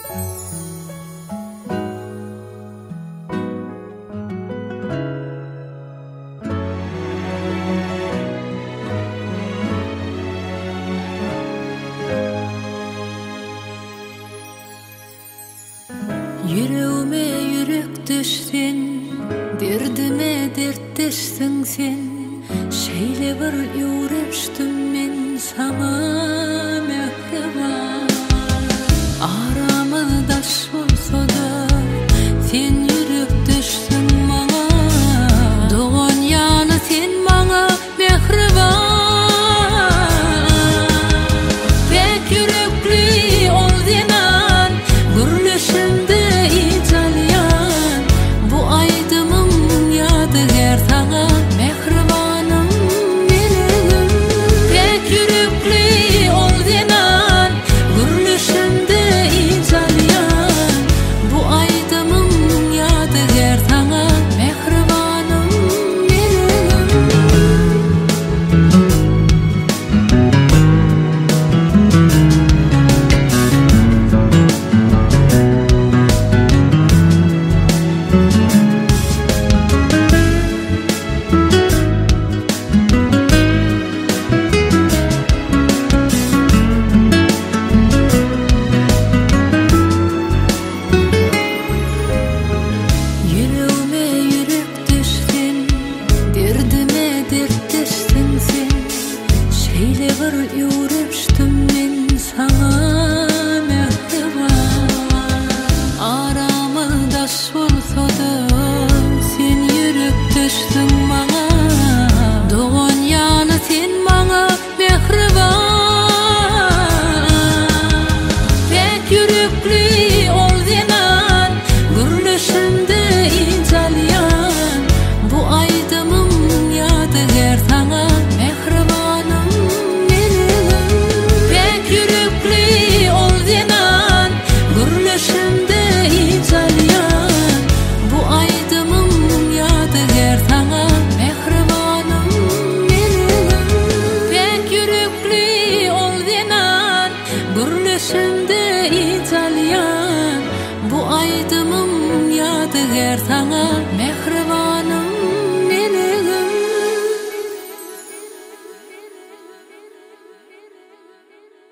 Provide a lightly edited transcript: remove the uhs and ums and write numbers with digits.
Yüreğime yürek düştün, derdime dertleştin sen. Şeýle bir ýöreşdim men sana mehriban. Aramyzda bolsa-da sen yürek düşdün maňa. Dogan ýany sen maňa mehriban. Pek yürekli ol denan, gürleşimde ýalyan. Bu aýdymyň ýadyger taňa mehribanym meniň. Pek yürekli ol denan, gürleşimde ýalyan. Bu aýdymyň ýadyger taňa mehribanym meniň. Yüreğime yürek düşdün, derdime dertleştin sen. Şeýle bir ýöreşdim men sana mehriban. Aramyzda bolsa-da sen yürek düşdün maňa. Dogan ýany sen maňa mehriban. Pek yürekli ol denan, gürleşimde ýalyan. Bu aýdymyň ýadyger taňa mehribanym meniň. Pek yürekli ol denan, gürleşimde ýalyan. Bu aýdymyň ýadyger taňa mehribanym meniň. Pek yürekli ol denan, gürleşimde ýalyan. Bu aýdymyň ýadyger taňa mehribanym